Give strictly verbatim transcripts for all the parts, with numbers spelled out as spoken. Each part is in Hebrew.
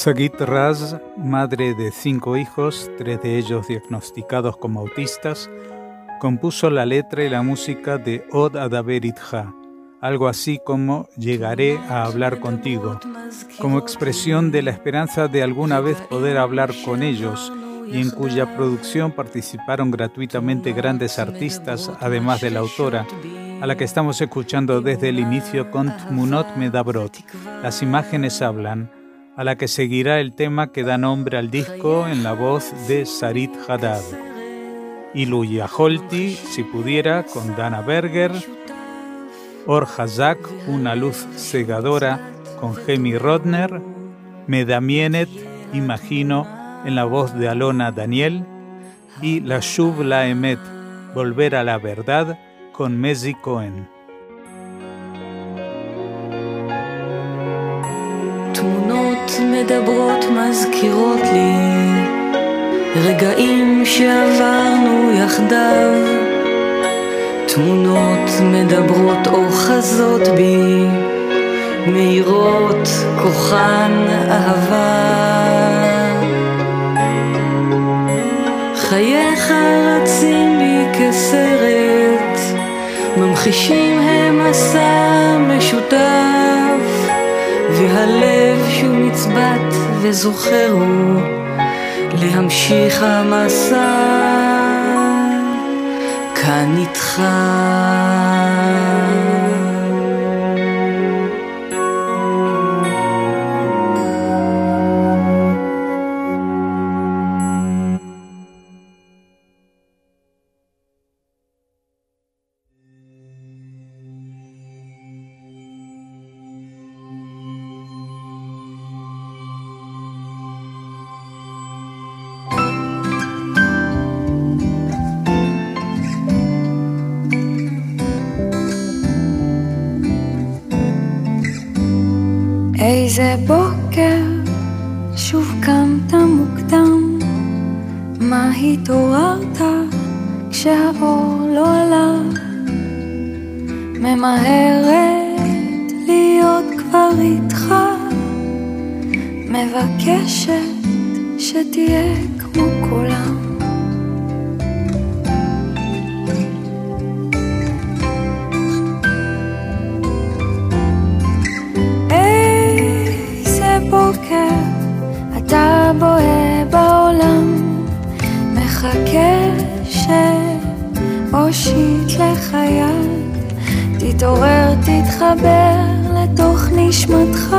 Sagit Raz, madre de cinco hijos, tres de ellos diagnosticados como autistas, compuso la letra y la música de Od Adaber Itcha, algo así como llegaré a hablar contigo, como expresión de la esperanza de alguna vez poder hablar con ellos, y en cuya producción participaron gratuitamente grandes artistas, además de la autora, a la que estamos escuchando desde el inicio con Tmunot Medabrot, Las imágenes hablan, a la que seguirá el tema que da nombre al disco en la voz de Sarit Haddad. Ilu Yaholti, si pudiera, con Dana Berger. Or Hazak, una luz cegadora, con Hemi Rodner. Medamienet, imagino, en la voz de Alona Daniel. Y La Shuv La Emet, volver a la verdad, con Mezi Cohen. תמונות מדברות מזכירות לי רגעים שעברנו יחדיו, תמונות מדברות אוחזות בי מהירות כוחן אהבה, חייך רצים בי כסרט, ממחישים הם מסע משותף, והלב שהוא מצבת וזוכר הוא להמשיך המסע כאן איתך. איזה בוקר שוב קמת מוקדם, מה התעוררת כשהאור לא עלה, ממהרת להיות כבר איתך, מבקשת שתהיה כמו כולם. בוקר אתה בוהה בעולם, מחכה שאושיט לך יד, תתעורר תתחבר לתוך נשמתך,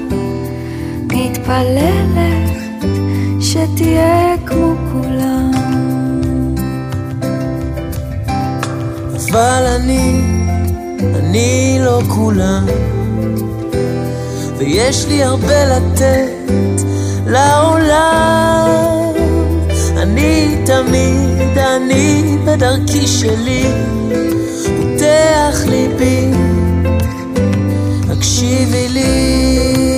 מתפללת שתהיה כמו כולם. אבל אני, אני לא כולם, ויש לי הרבה לתת לעולם. אני תמיד, אני בדרכי שלי, פותח ליבי, הקשיבי לי.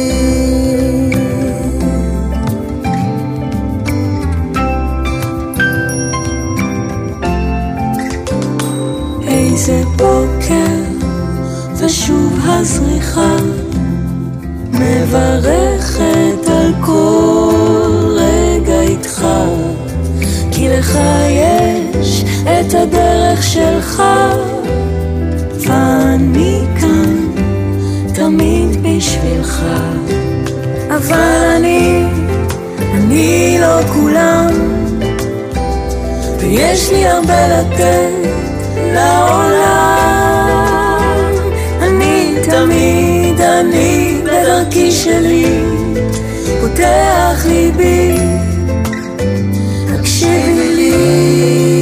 איזה בוקר ושוב הזריחה, מברכת על כל רגע איתך, כי לך יש את הדרך שלך, ואני כאן תמיד בשבילך. אבל אני, אני לא כולם, ויש לי הרבה לתת לעולם. אני תמיד, אני בדרכי שלי, פותח ליבי, הקשיבי לי.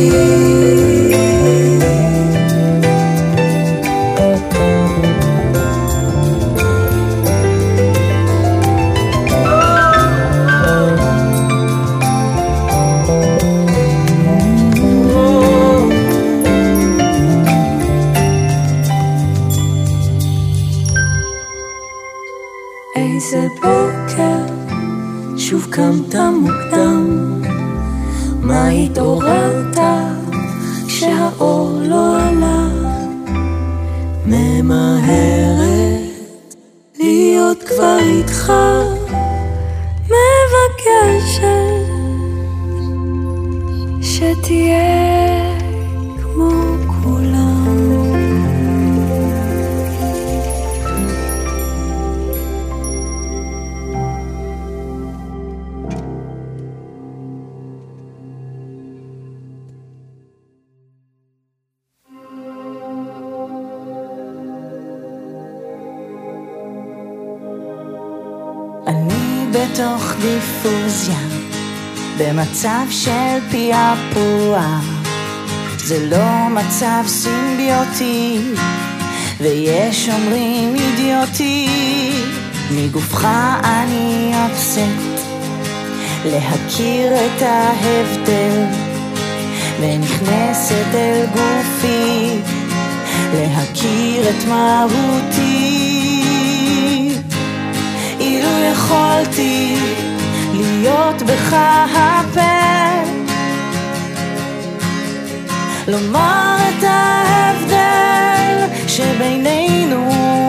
איזה בוקר שוב קמת מוקדם, מה התעוררת כשהאור לא עלה, ממהרת להיות כבר איתך, אני בתוך דיפוזיה, במצב של פיאפוע. זה לא מצב סימביוטי, ויש אומרים אידיוטי. מגופך אני אבסט, להכיר את ההבדל, ונכנסת אל גופי, להכיר את מהותי. אילו יכולתי להיות בך הפה, לומר את ההבדל שבינינו.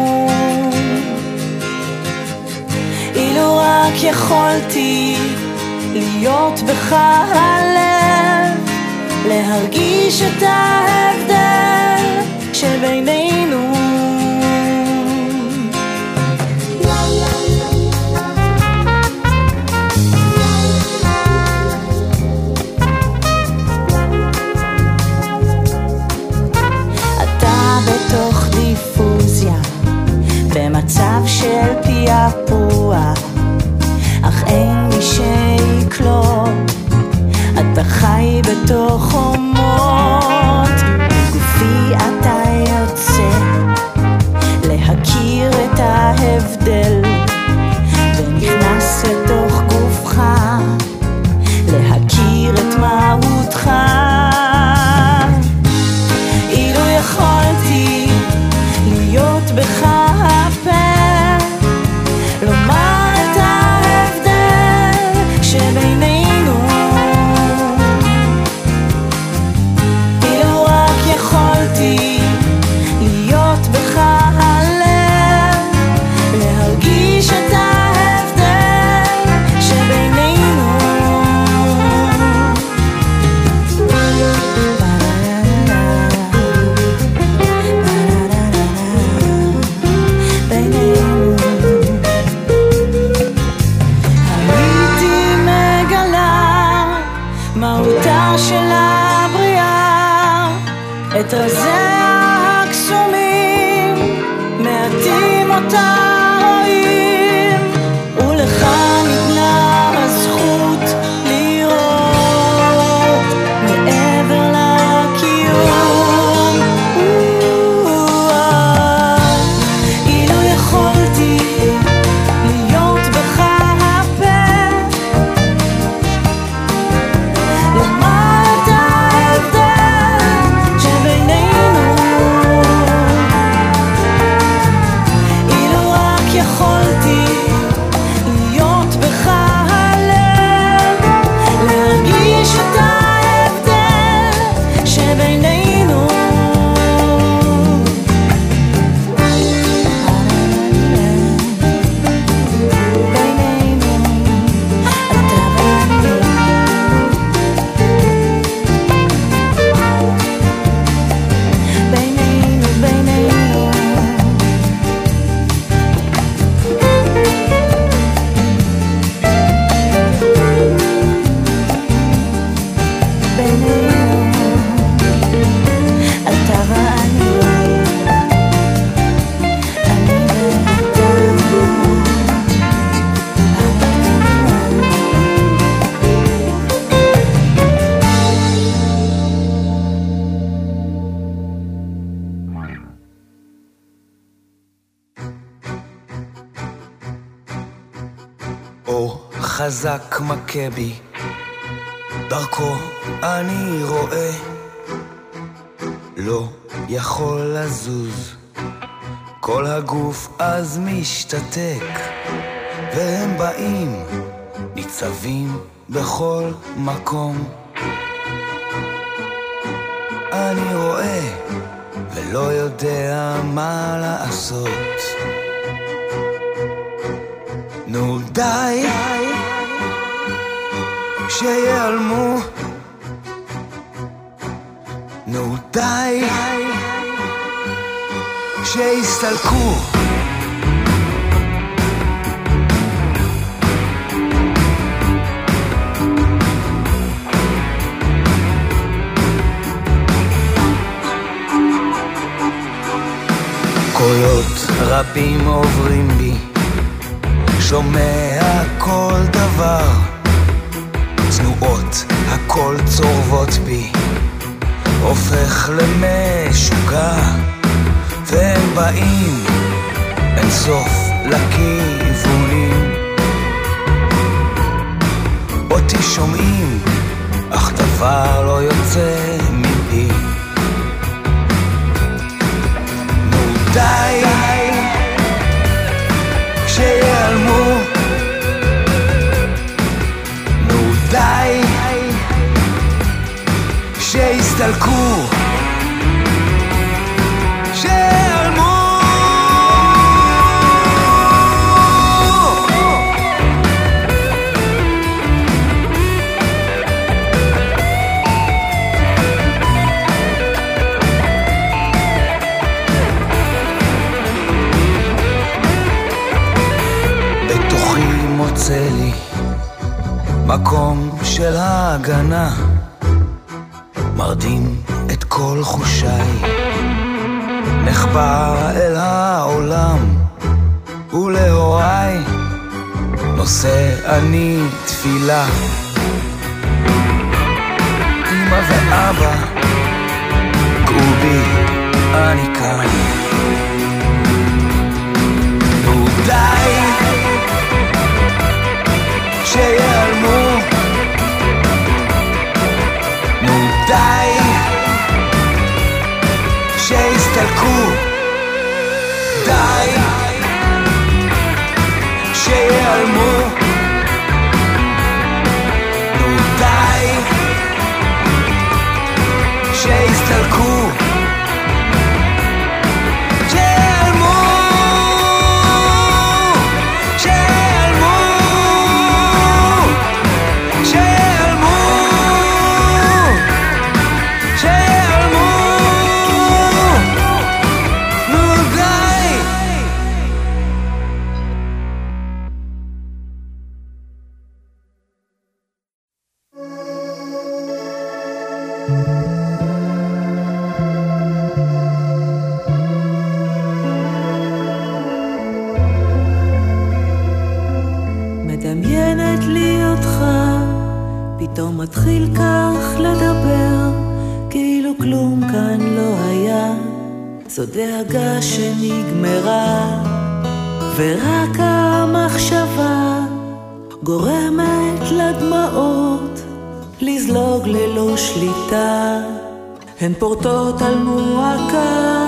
אילו רק יכולתי להיות בך הלב, להרגיש את ההבדל שבינינו. אתה בתוך דיפוזיה, במצב של פיאפוע, אך אין מי שיקלוט. אתה חי בתוך חומות, גופי אתה יוצא, להכיר את ההבדל, ונכנס לתוך גופך, להכיר את מהותך. אילו יכולתי להיות בך הפה, לומר את ההבדל שבינינו. אילו רק יכולתי להיות בך הלב, להרגיש את ההבדל שבינינו. הייתי מגלה מהותה של הבריאה, את רזיה הקסומים מעטים אותה רואים, ולך ניתנה הזכות לראות מעבר לקיום. אילו יכולתי להיות בך הפה, לומר את ההבדל שבינינו. אילו רק יכולתי להיות בך הלב, להרגיש את ההבדל שבינינו. בינינו, אתה ואני. בינינו, בינינו. בינינו, אתה ואני. אני ואתה. אור חזק מכה בי, דרכו אני רואה, לא יכול לזוז, כל הגוף אז משתתק, והם באים, ניצבים בכל מקום. אני רואה ולא יודע מה לעשות. נו די, שיעלמו. נו די, שיסתלקו. קולות רבים עוברים בי, שומע כל דבר, תנועות הכל צורבות בי, הופך למשוגע, והם באים אין סוף לכיוונים, אותי שומעים אך דבר לא יוצא מפי. נו די שיעלמו, נו די שיסתלקו, שיעלמו. מוצא לי מקום של ההגנה, מרדים את כל חושיי, נחבר אל העולם ולהוריי נושא אני תפילה. אמא ואבא גובי אני כאן, נו די שיעלמו, נו די שיסתלקו, די שיעלמו, נו די שיסתלקו, מדמיינת לי אותך, פתאום מתחיל כך לדבר, כאילו כלום כאן לא היה, זו דאגה שנגמרה, ורק המחשבה גורמת לדמעות לזלוג ללא שליטה, הן פורטות על מועקה,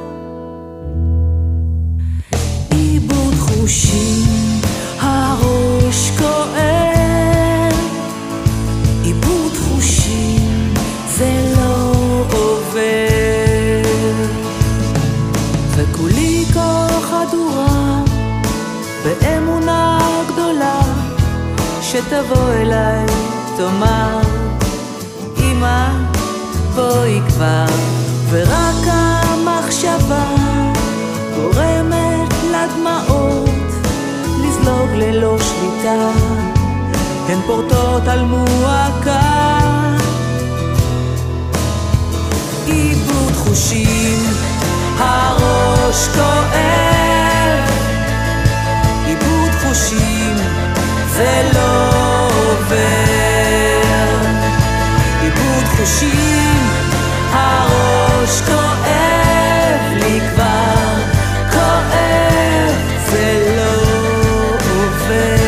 איבוד חושים, הראש כואב, איבוד חושים, זה לא עובר, וכולי כה חדורה באמונה גדולה שתבוא אליי, תאמר אמא בואי כבר, ורק המחשבה גורמת לדמעות לזלוג ללא שליטה, הן פורטות על מועקה, איבוד חושים, הראש כואב, איבוד חושים, זה לא עובר, איבוד חושים, הראש כואב לי כבר, כואב, זה לא עובר.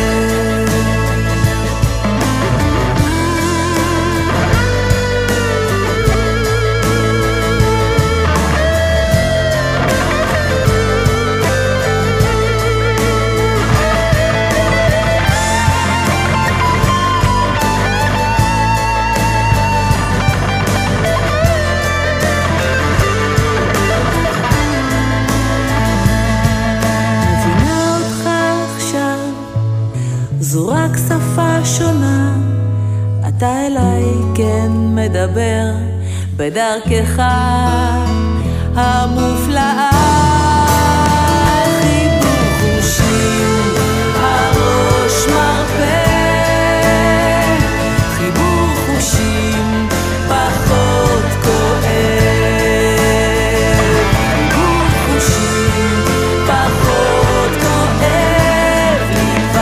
זו רק שפה שונה, אתה אליי כן מדבר בדרכך המופלאה, חיבור חושים, הראש מרפא, חיבור חושים פחות כואב, חיבור חושים פחות כואב לי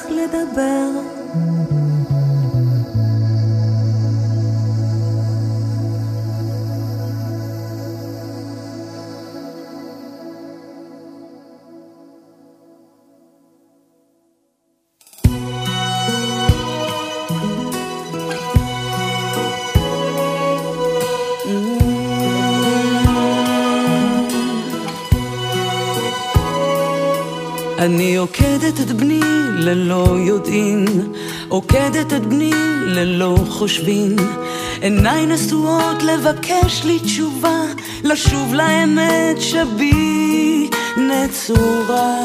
לדבר. אני עוקדת את בני ללא יודעין, עוקדת את בני ללא חושבין, עיניי נשואות לבקש לי תשובה, לשוב לאמת שבי נצורה.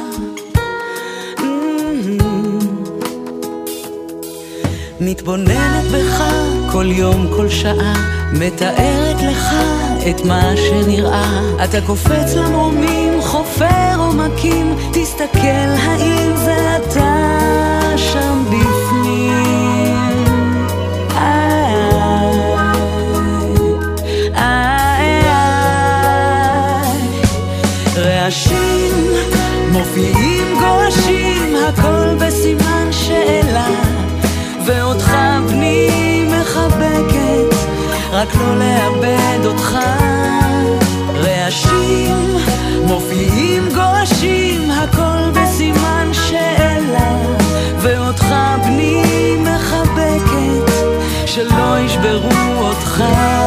מתבוננת בך כל יום כל שעה, מתארת לך את מה שנראה, אתה קופץ למרומים, חופר עומקים, תסתכל האם זה אתה שם בפנים. איי, איי, איי, רעשים מופיעים גורשים, הכל בסימן שאלה, ואותך בני מחבקת, רק לא לאבד אותך. רעשים מופיעים גורשים, הכל בסימן שאלה, ואותך בני מחבקת, שלא ישברו אותך.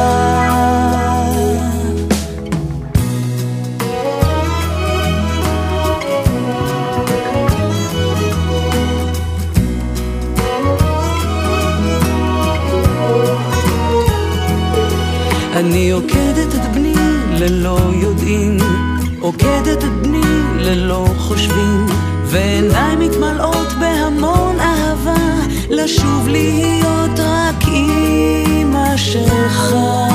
אני עוקדת את בני ללא יודעין, עוקדת את בני ללא חושבים, ועיניי מתמלאות בהמון אהבה, לשוב להיות רק אמא שלך.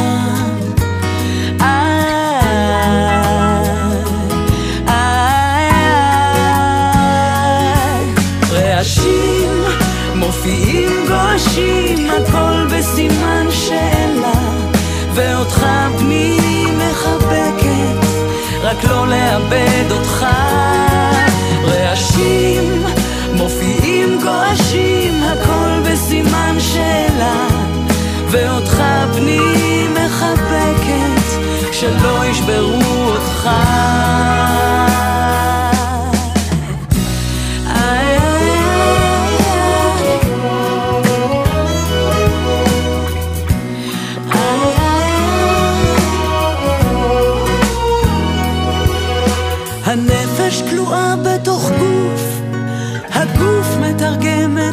איי, איי, איי, רעשים מופיעים גורשים, הכל בסימן שאלה, ואותך בני מחבקת, רק לא לאבד אותך. רעשים מופיעים גורשים, הכל בסימן שאלה, ואותך בני מחבקת, שלא ישברו אותך. הנפש כלואה בתוך גוף, הגוף מתרגם